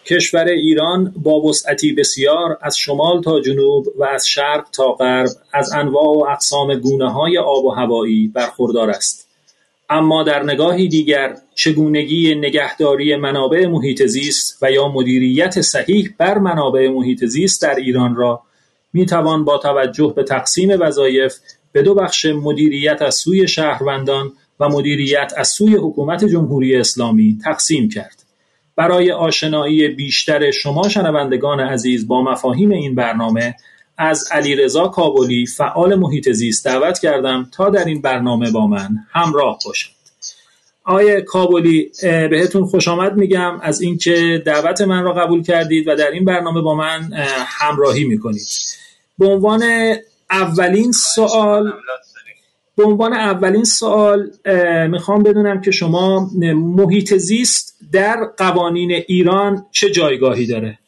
کشور ایران با وسعتی بسیار از شمال تا جنوب و از شرق تا غرب از انواع و اقسام گونه‌های آب و هوایی برخوردار است. اما در نگاهی دیگر چگونگی نگهداری منابع محیط زیست و یا مدیریت صحیح بر منابع محیط زیست در ایران را میتوان با توجه به تقسیم وظایف به دو بخش مدیریت از سوی شهروندان و مدیریت از سوی حکومت جمهوری اسلامی تقسیم کرد. برای آشنایی بیشتر شما شنوندگان عزیز با مفاهیم این برنامه از علیرضا کابلی فعال محیط زیست دعوت کردم تا در این برنامه با من همراه باشد. آقای کابلی، بهتون خوش آمد میگم از اینکه دعوت من را قبول کردید و در این برنامه با من همراهی میکنید. به عنوان اولین سوال میخوام بدونم که شما محیط زیست در قوانین ایران چه جایگاهی داره؟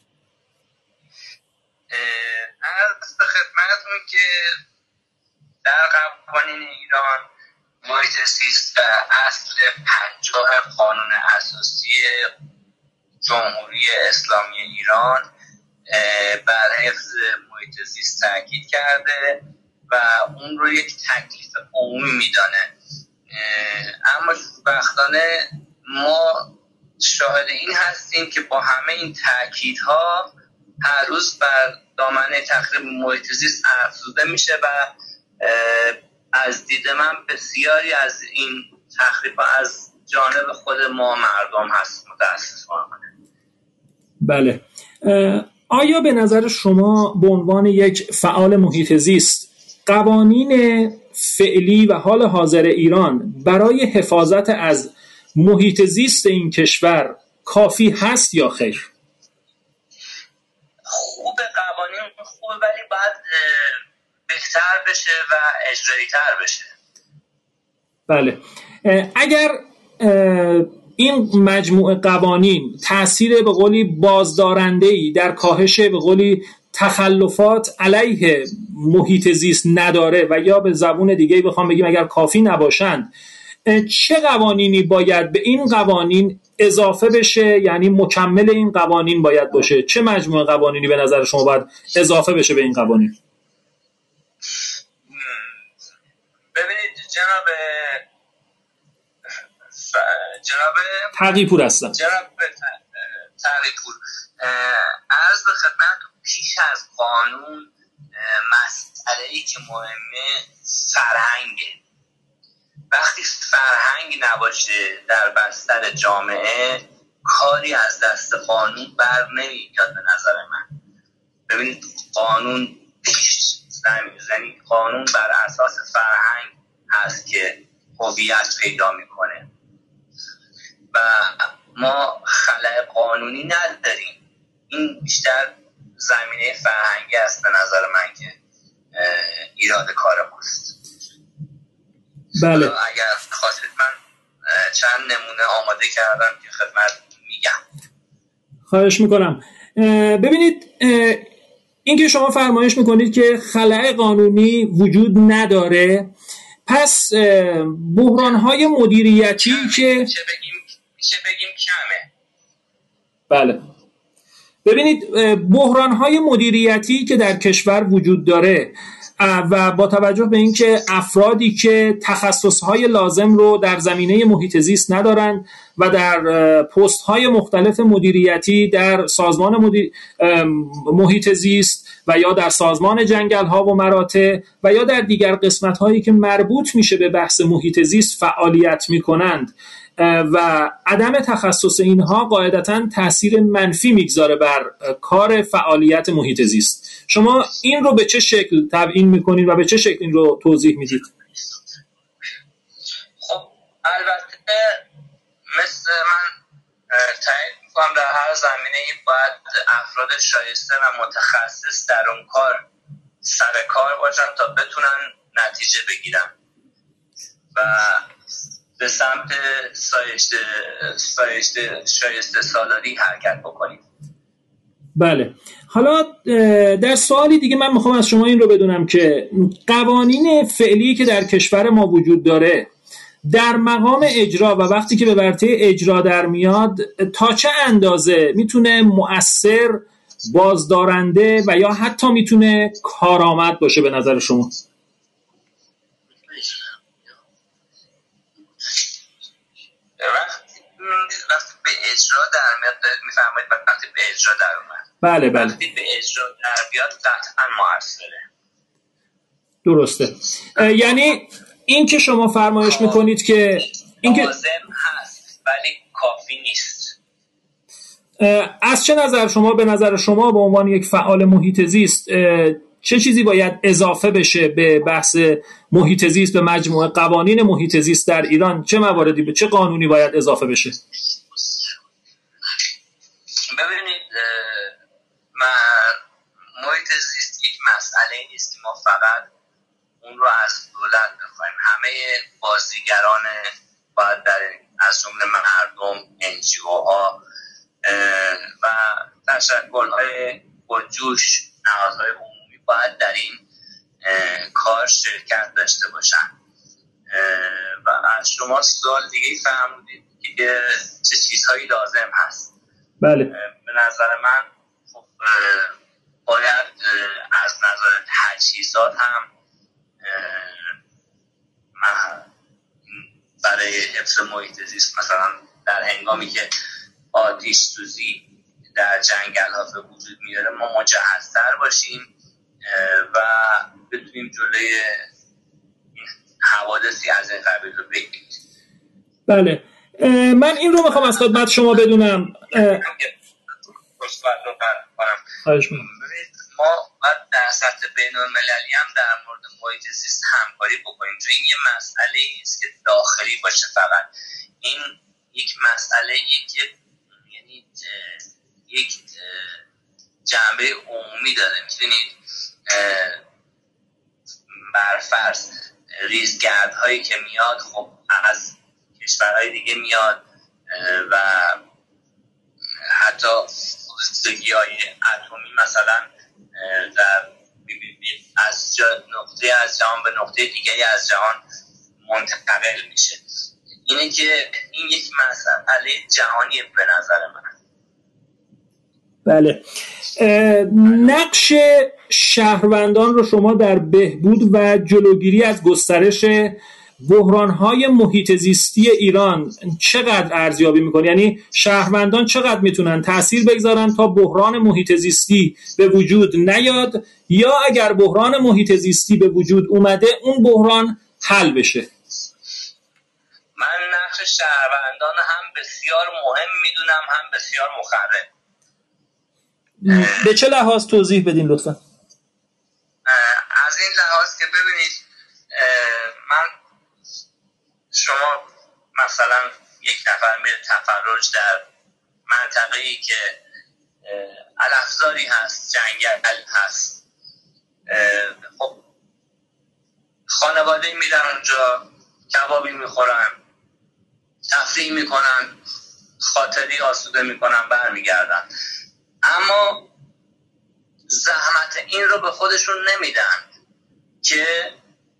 عرض به خدمتتون که در قوانین ایران محیط زیست و اصل 50 قانون اساسی جمهوری اسلامی ایران بر حفظ محیط زیست تاکید کرده و اون رو یک تکلیف عمومی میدانه. اما خوشبختانه ما شاهد این هستیم که با همه این تاکیدها هر روز بر دامنه تخریب محیط زیست افزوده میشه و از دید من بسیاری از این تخریب‌ها از جانب خود ما مردم هست متاسفانه. بله. آیا به نظر شما به عنوان یک فعال محیط زیست قوانین فعلی و حال حاضر ایران برای حفاظت از محیط زیست این کشور کافی هست یا خیر؟ خوب قوانین خوبه ولی باید بهتر بشه و اجرایی تر بشه. بله. اگر این مجموعه قوانین تأثیر به قولی بازدارنده‌ای در کاهش به قولی تخلفات علیه محیط زیست نداره و یا به زبون دیگه بخوام بگیم اگر کافی نباشند، چه قوانینی باید به این قوانین اضافه بشه؟ یعنی مکمل این قوانین باید باشه. چه مجموعه قوانینی به نظر شما باید اضافه بشه به این قوانین؟ ببینید جناب تقی‌پور هستم. جناب تقی‌پور، عرض به خدمت پیش از قانون مسئله‌ای که مهمه فرهنگه. وقتی فرهنگ نباشه در بستر جامعه کاری از دست قانون بر نمیاد به نظر من. ببینید قانون یعنی قانون بر اساس فرهنگ هست که هویت پیدا میکنه و ما خلأ قانونی نداریم. این بیشتر زمینه فرهنگی است به نظر من که ایراد کار ماست. بله. اگر خواستید من چند نمونه آماده کردم که خدمت میگم. خواهش میکنم. ببینید این که شما فرمایش میکنید که خلأ قانونی وجود نداره، پس بحران‌های مدیریتی که چه بگیم کمه. بله. ببینید بحران‌های مدیریتی که در کشور وجود داره و با توجه به اینکه افرادی که تخصصهای لازم رو در زمینه محیط زیست ندارند و در پست‌های مختلف مدیریتی در سازمان محیط زیست و یا در سازمان جنگل‌ها و مراتع و یا در دیگر قسمت‌هایی که مربوط میشه به بحث محیط زیست فعالیت می‌کنند و عدم تخصص اینها قاعدتاً تأثیر منفی میگذاره بر کار فعالیت محیط زیست. شما این رو به چه شکل تبیین میکنید و به چه شکل این رو توضیح میدید؟ خب البته مثل من تایید میکنم در هر زمینه‌ای باید افراد شایسته و متخصص در اون کار سر کار باشن تا بتونن نتیجه بگیرن و به سمت شایسته سالاری حرکت بکنیم. بله. حالا در سوالی دیگه من میخوام از شما این رو بدونم که قوانین فعلی که در کشور ما وجود داره در مقام اجرا و وقتی که به ورطه اجرا در میاد تا چه اندازه میتونه مؤثر، بازدارنده و یا حتی میتونه کارآمد باشه به نظر شما؟ وقتی به اجرا در میاد میفهمید وقتی به اجرا در اومد. بله. وقتی به اجرا در بیاد قطعا مؤثره. درسته. یعنی این که شما فرمایش میکنید که این که لازم هست ولی کافی نیست. از چه نظر شما، به نظر شما به عنوان یک فعال محیط زیست چه چیزی باید اضافه بشه به بحث محیط زیست، به مجموعه قوانین محیط زیست در ایران؟ چه مواردی، به چه قانونی باید اضافه بشه؟ ببینید محیط زیست یک مسئله نیست که ما فقط اون رو از دولت بخوایم. همه بازیگران باید در از جمله مردم، NGO ها و تشکل‌های پرجوش، نهادهای عمومی باید در این کار شرکت داشته باشن. و از شما سوال دیگه فرمودید که چه چیزهایی لازم هست. بله. به نظر من باید از نظر تجهیزات هم برای حفظ محیط زیست، مثلا در هنگامی که آتش سوزی در جنگل ها به وجود میاره ما مجهزتر باشیم و بتونیم جلوی حوادثی از این قبیل رو بگیریم. بله. من این رو میخوام از خدمت شما بدونم. ما باید در سطح بین المللی هم در مورد محیط زیست همکاری بکنیم، چون این یه مسئله نیست که داخلی باشه فقط. این یک مسئله که یعنی یک جنبه عمومی داره. می‌دونید برفرض ریزگردهایی که میاد خب از کشورهای دیگه میاد و حتی سوختگی‌های اتمی مثلا در از نقطه از جهان به نقطه دیگری از جهان منتقل میشه. اینه که این یک مسئله جهانی به نظر من. بله. نقش شهروندان رو شما در بهبود و جلوگیری از گسترش بحران‌های محیط زیستی ایران چقدر ارزیابی می‌کنی؟ یعنی شهروندان چقدر میتونن تأثیر بگذارن تا بحران محیط زیستی به وجود نیاد، یا اگر بحران محیط زیستی به وجود اومده اون بحران حل بشه؟ من نقش شهروندان هم بسیار مهم میدونم، هم بسیار مخرب. به چه لحاظ توضیح بدین لطفا؟ از این لحاظ که ببینید من شما مثلا یک نفر میره تفرج در منطقه‌ای که علفزاری هست، جنگل هست، خب خانواده میرن اونجا کبابی میخورن، تفریح میکنن، خاطری آسوده میکنن، برمیگردن، اما زحمت این رو به خودشون نمیدن که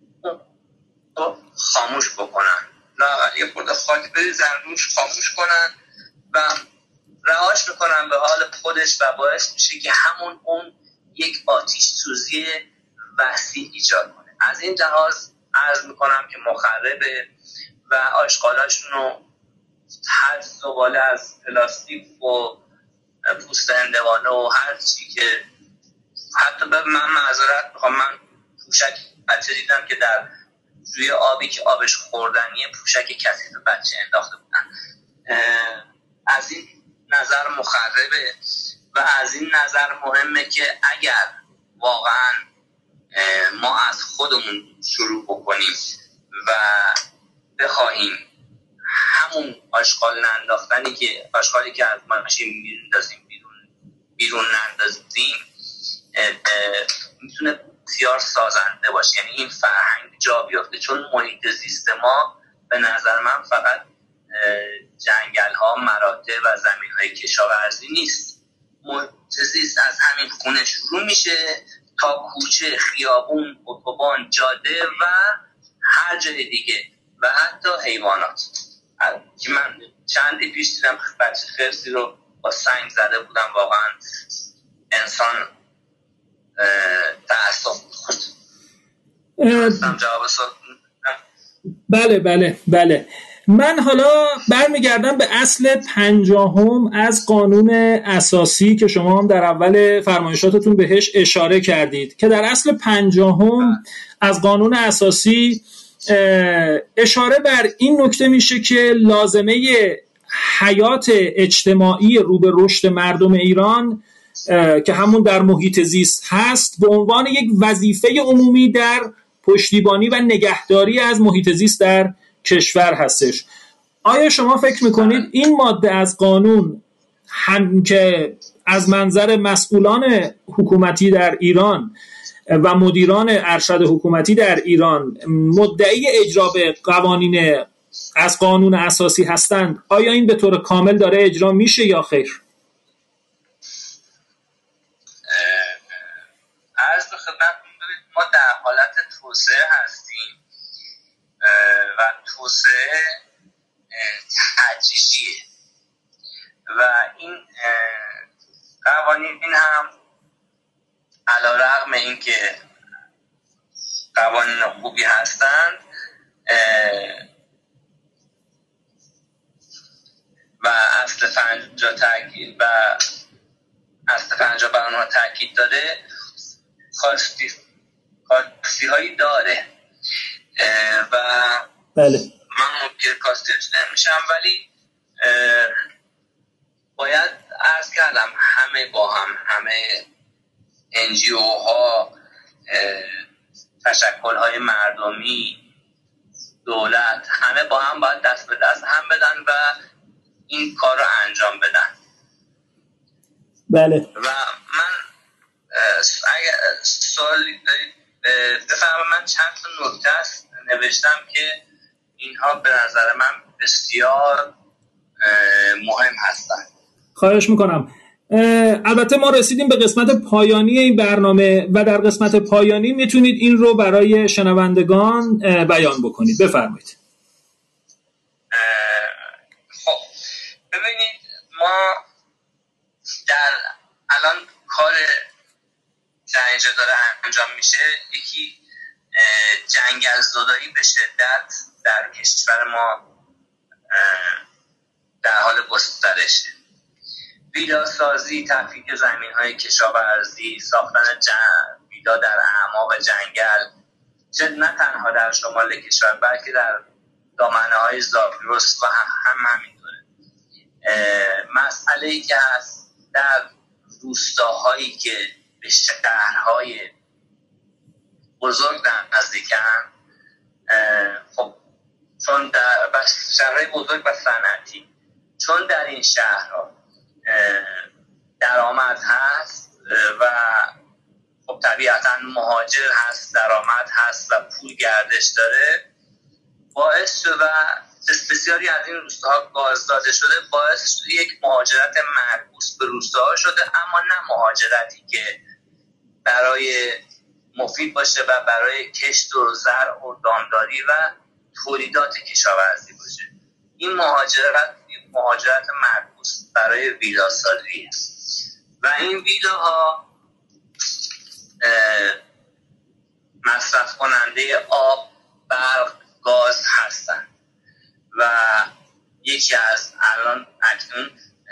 خاموش بکنن، لااقل یه خورده خاک بریزن روش، خاموش کنن و رهاش میکنن به حال خودش و باعث میشه که همون اون یک آتش سوزی وسیع ایجاد کنه. از این لحاظ عرض میکنم که مخربه و آشغالاشون رو هر زباله از پلاستیک و پوست هندوانه و هر چی که حتی من معذرت میخوام، من پوشک بچه دیدم که در روی آبی که آبش خوردنیه پوشک کثیف بچه انداخته بودن. از این نظر مخربه و از این نظر مهمه که اگر واقعا ما از خودمون شروع بکنیم و بخواهیم همون آشغال ننداختنی که آشغالی که از ماشین میندازیم بیرون نندازیم، میتونه بسیار سازنده باشه. یعنی این فرهنگ جا بیافته، چون محیط زیست ما به نظر من فقط جنگل ها، مراتع و زمین های کشاورزی نیست. محیط زیست از همین خونه شروع میشه تا کوچه، خیابون، اتوبان، جاده و هر جای دیگه و حتی حیوانات که من چندی پیش دیدم بچه خرسی رو با سنگ زده بودم، واقعا انسان تعصب خود. جواب سوال. بله. من حالا برمیگردم به اصل 50 از قانون اساسی که شما هم در اول فرمایشاتتون بهش اشاره کردید، که در اصل 50 از قانون اساسی اشاره بر این نکته میشه که لازمه حیات اجتماعی رو به رشد مردم ایران که همون در محیط زیست هست به عنوان یک وظیفه عمومی در پشتیبانی و نگهداری از محیط زیست در کشور هستش. آیا شما فکر میکنید این ماده از قانون هم که از منظر مسئولان حکومتی در ایران و مدیران ارشد حکومتی در ایران مدعی اجرا به قوانین از قانون اساسی هستند، آیا این به طور کامل داره اجرا میشه یا خیر؟ عرض به خدمتتون ما در حالت توسعه هستیم و توسعه تدریجیه و این قوانین هم علیرغم اینکه قوانین خوبی هستند و اصل 50 تاکید و اصل 50 بر آنها تاکید داده، کاستی هایی داره و بله من ممکن کاستیش نمیشم، ولی باید عرض کردم همه با همه NGO ها، تشکل های مردمی، دولت، همه با هم باید دست به دست هم بدن و این کار رو انجام بدن. بله. و من اگر سوالی دارید بفرمایید. من چند تا نکته نوشتم که اینها به نظر من بسیار مهم هستند. خواهش میکنم. البته ما رسیدیم به قسمت پایانی این برنامه و در قسمت پایانی میتونید این رو برای شنوندگان بیان بکنید. بفرمایید. خب ببینید، ما در الان کار در اینجا داره انجام میشه، یکی جنگل زدایی به شدت در کشور ما در حال گسترشه. ویلاسازی، تفکیک زمین‌های کشاورزی، ساختن ویلا در اعماق جنگل، نه تنها در شمال کشور بلکه در دامنه‌های زاگرس و همینطوره. مسئله‌ای که هست در روستاهایی که به شهرهای بزرگ نزدیکن، خب چون در شهرهای بزرگ و صنعتی، چون در این شهرها درآمد هست و خب طبیعتا مهاجر هست، درآمد هست و پول گردش داره، باعث شده و بسیاری از این روستاها گاز داده شده، باعث شده یک مهاجرت معکوس به روستاها شده، اما نه مهاجرتی که برای مفید باشه و برای کشت و زرع و دامداری و تولیدات کشاورزی باشه. این مهاجرت معکوس برای ویلاسازی است و این ویلاها مصرف کننده آب، برق، گاز هستند و یکی از الان اکنون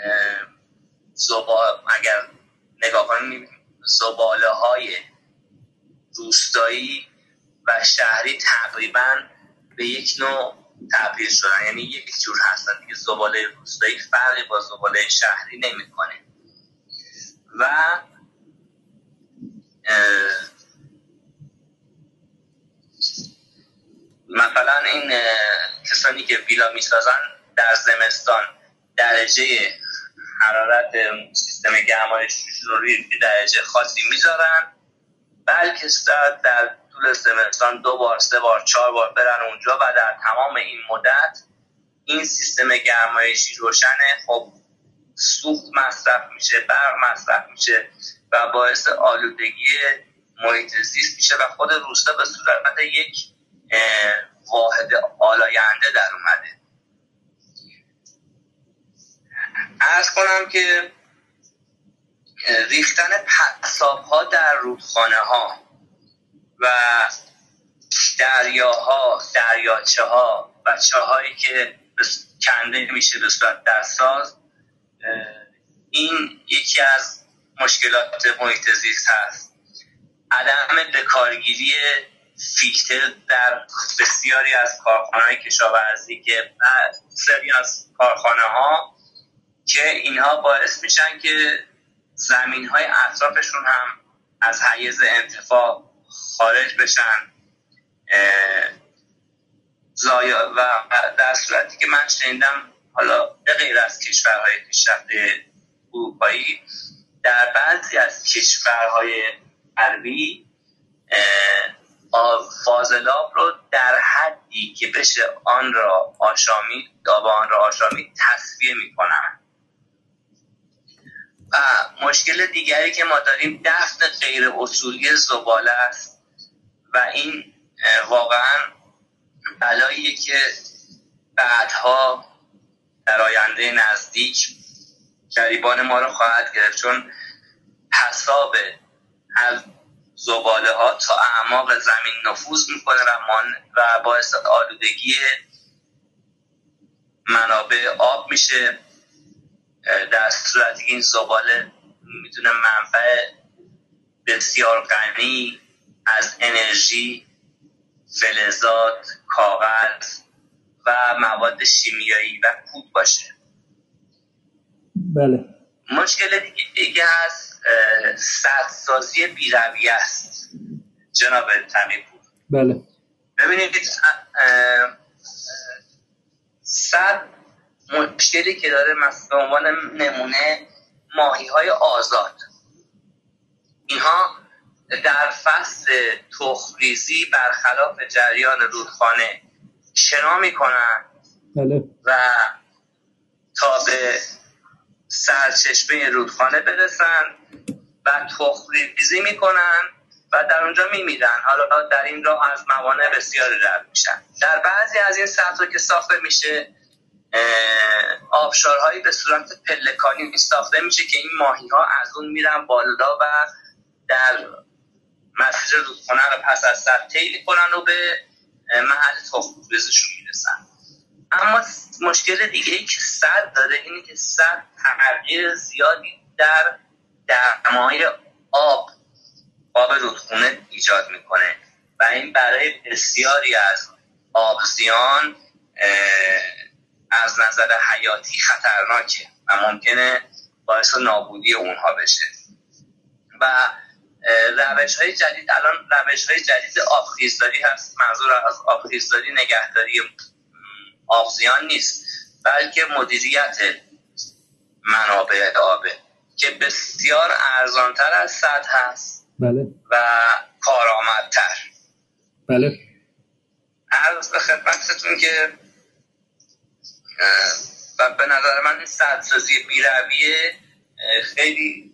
اگر نگاه کنیم زباله های روستایی و شهری تقریبا به یک نوع تبدیل شدن، یعنی یک جور هستن دیگه. زباله روستایی فرقی با زباله شهری نمیکنه و مثلا این کسانی که ویلا میسازن در زمستان درجه حرارت سیستم گرمایششون رو روی درجه خاصی میذارن، بلکه در طول زمستان 2 بار 3 بار 4 بار برن اونجا و در تمام این مدت این سیستم گرمایشی روشنه. خب سوخت مصرف میشه، برق مصرف میشه و باعث آلودگی محیط زیست میشه و خود روستا به صورت یک واحد آلاینده در اومده. عرض کنم که ریختن پساب‌ها در رودخانه ها و دریاها، دریاچه ها و چاهایی که کنده میشه به صورت دستساز، این یکی از مشکلات محیط زیست هست. عدم بکارگیری فیلتر در بسیاری از کارخانه‌های کشاورزی که بسیاری از کارخانه‌ها که اینها باعث میشن که زمین‌های اطرافشون هم از حیز انتفاع خارج بشن و در صورتی که من شنیدم حالا به غیر از کشورهای پیشرفته اروپایی، در بعضی از کشورهای غربی فاضلاب رو در حدی که بشه آن را آشامید تصفیه میکنن. و مشکل دیگری که ما داریم دفن غیر اصولی زباله است و این واقعا بلاییه که بعدها در آینده نزدیک گریبان ما رو خواهد گرفت، چون حساب از زباله ها تا اعماق زمین نفوذ میکنه و باعث آلودگی منابع آب میشه، در صورتی که این زباله میتونه منبع بسیار غنی از انرژی، فلزات، کاغذ و مواد شیمیایی و کود باشه. بله. مشکل دیگه هست سدسازی بی‌رویه است جناب تمی‌پور. بله. ببینید سد مشکلی که داره مثلا به عنوان نمونه ماهی‌های آزاد، اینها در فصل تخم‌ریزی برخلاف جریان رودخانه شنا میکنن. بله. و تا به سرچشمه رودخانه برسن و تخم‌ریزی میکنن و در اونجا میمیرن. حالا در این راه از موانع بسیاری رد میشن. در بعضی از این سطح که ساخته میشه آبشارهایی به صورت پلکانی ساخته میشه که این ماهی‌ها از اون میرن بالا و در مسیر رودخانه رو پس از سد طی میکنن و به محل تخم‌ریزیشون میرسن. اما مشکل دیگه ای که سد داره اینه که سد تغییر زیادی در دمای آب رودخانه ایجاد میکنه و این برای بسیاری از آبزیان از نظر حیاتی خطرناکه و ممکنه باعث نابودی اونها بشه. و روش‌های جدید، الان روش‌های جدید آبخیزداری هست. منظور از آبخیزداری نگهداری آبزیان نیست، بلکه مدیریت منابع آبه که بسیار ارزانتر از سد هست. بله. و کارآمدتر. بله. عرض به خدمتتون که و به نظر من این سدسازی بی‌رویه خیلی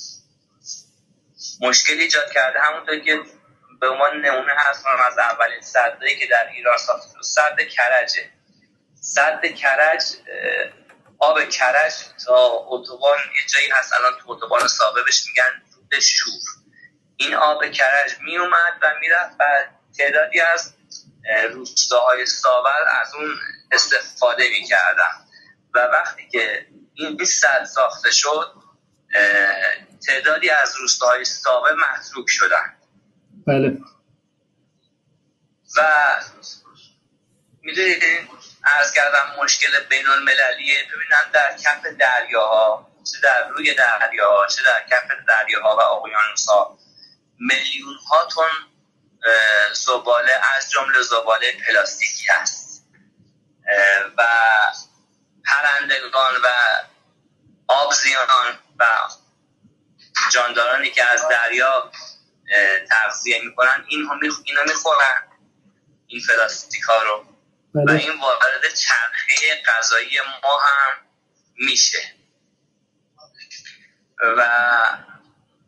مشکل ایجاد کرده. همونطور که به عنوان نمونه هست از اولین سدایی که در ایران ساخته شد سد کرجه. سد کرج، آب کرج تا اتوبان یه جایی هست الان تو اتوبان سابه بهش میگن رود شور. این آب کرج می اومد و میرفت و تعدادی از روستاهای ساور از اون استفاده میکردن و وقتی که این سد ساخته شد تعدادی از روستاهای ساوه متروک شدن. بله. و میدونید عرض کردم مشکل بین المللیه. ببینن در کف دریاها، چه در روی دریاها چه در کف دریاها و اقیانوس‌ها، میلیون ها تن زباله از جمله زباله پلاستیکی هست و پرندگان و آبزیان و جاندارانی که از دریا تغذیه میکنن اینو میخورن این پلاستیک ها رو. بله. و این وارد چرخه غذایی ما هم میشه و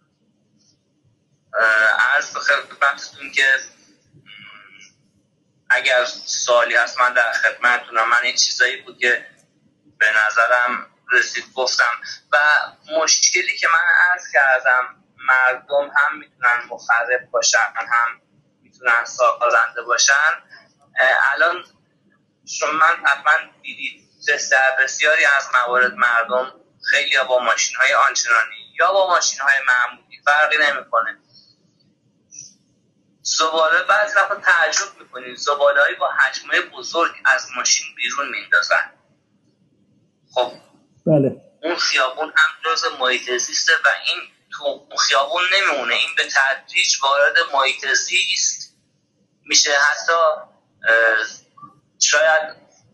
عرض به خدمتتون که اگر سوالی هست من در خدمتتونم. من این چیزایی بود که به نظرم رسید گفتم. و مشکلی که من عرض کردم، مردم هم میتونن مخرب باشن هم میتونن سازنده باشن. الان شما من حتما دیدید در بسیاری از موارد مردم خیلی با ماشین‌های آنچنانی یا با ماشین‌های معمولی فرقی نمی‌کنه. زباله بعضی وقتا تعجب می‌کنید زباله‌ای با حجم‌های بزرگ از ماشین بیرون میندازن. خب بله، اون خیابون هم جز محیط زیسته و این تو خیابون نمیمونه، این به تدریج وارد محیط زیست میشه. حتی شاید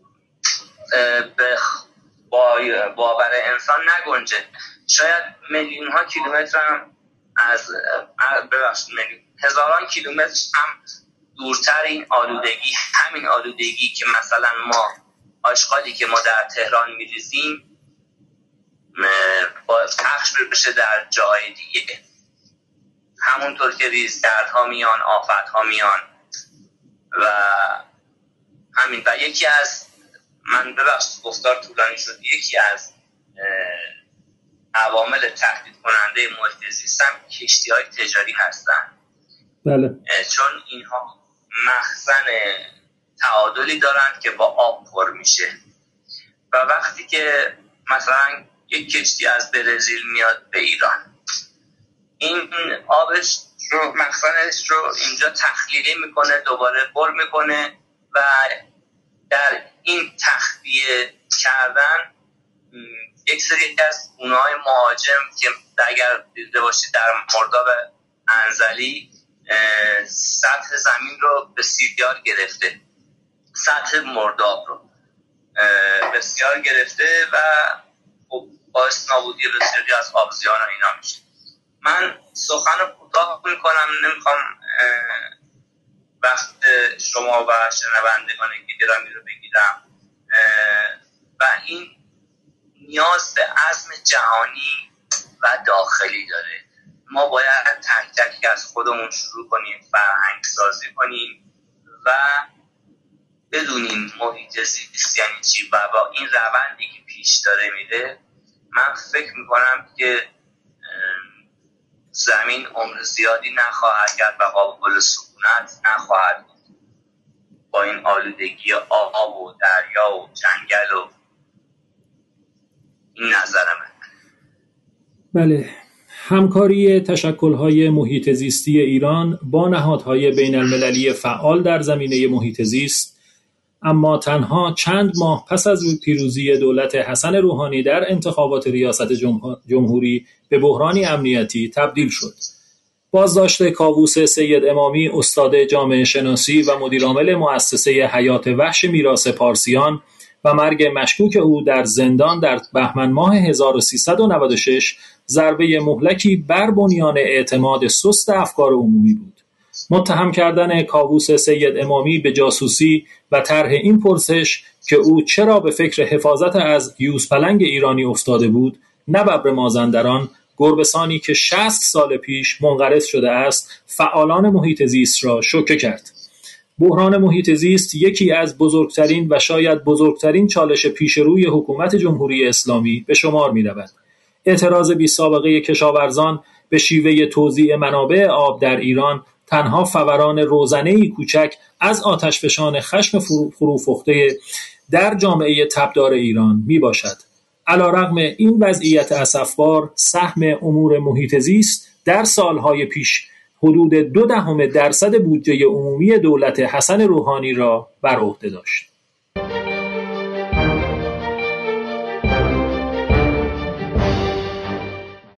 به باور انسان نگنجه، شاید میلیون ها کیلومتر هم از هزاران کیلومتر هم دورتر این آلودگی، همین آلودگی که مثلا ما آشغالی که ما در تهران میریزیم با پخش بشه در جای دیگه، همونطور که ریزگردها میان، آفتها میان و همین. و یکی از من ببخشید گفتار طولانی شد، یکی از عوامل تهدید کننده محیط زیست هم کشتی‌های تجاری هستن. بله. چون اینها مخزن تعادلی دارن که با آب پر میشه و وقتی که مثلا یک کشتی از برزیل میاد به ایران، این آبش رو مخزنش رو اینجا تخلیه میکنه، دوباره پر میکنه و در این تخلیه کردن یک سری از گونه‌های مهاجم که اگر دیده باشید در مرداب انزلی سطح زمین رو بسیار گرفته، سطح مرداب رو بسیار گرفته و باعث نابودی بسیاری از آبزیان و اینا میشه. من سخن کوتاه میکنم، نمیخوام وقت شما و شنوندگان گرامی رو بگیرم و این نیاز به عزم جهانی و داخلی داره. ما باید تک تک از خودمون شروع کنیم، فرهنگ سازی کنیم و بدونیم محیط زیست یعنی چی و با این روندی که پیش داره میره من فکر میکنم که زمین عمر زیادی نخواهد کرد و قابل سکونت نخواهد بود با این آلودگی آب و دریا و جنگل و این نظرمه. بله، همکاری تشکل‌های محیط زیستی ایران با نهادهای بین المللی فعال در زمینه محیط زیست اما تنها چند ماه پس از پیروزی دولت حسن روحانی در انتخابات ریاست جمهوری به بحرانی امنیتی تبدیل شد. بازداشت کاووس سید امامی استاد جامعه شناسی و مدیرعامل مؤسسه حیات وحش میراث پارسیان و مرگ مشکوک او در زندان در بهمن ماه 1396 ضربه مهلکی بر بنیان اعتماد سست افکار عمومی بود. متهم کردن کاووس سید امامی به جاسوسی و طرح این پرسش که او چرا به فکر حفاظت از یوزپلنگ ایرانی افتاده بود، نه ببر مازندران، گربه‌سانی که 60 سال پیش منقرض شده است، فعالان محیط زیست را شوکه کرد. بحران محیط زیست یکی از بزرگترین و شاید بزرگترین چالش پیش روی حکومت جمهوری اسلامی به شمار می‌رود. اعتراض بی سابقه کشاورزان به شیوه توزیع منابع آب در ایران تنها فوران روزنه‌ای کوچک از آتشفشان خشم فروفخته در جامعه تبدار ایران می باشد. علی‌رغم این وضعیت اسفبار، سهم امور محیط زیست در سالهای پیش حدود 0.2% بودجه عمومی دولت حسن روحانی را بر عهده داشت.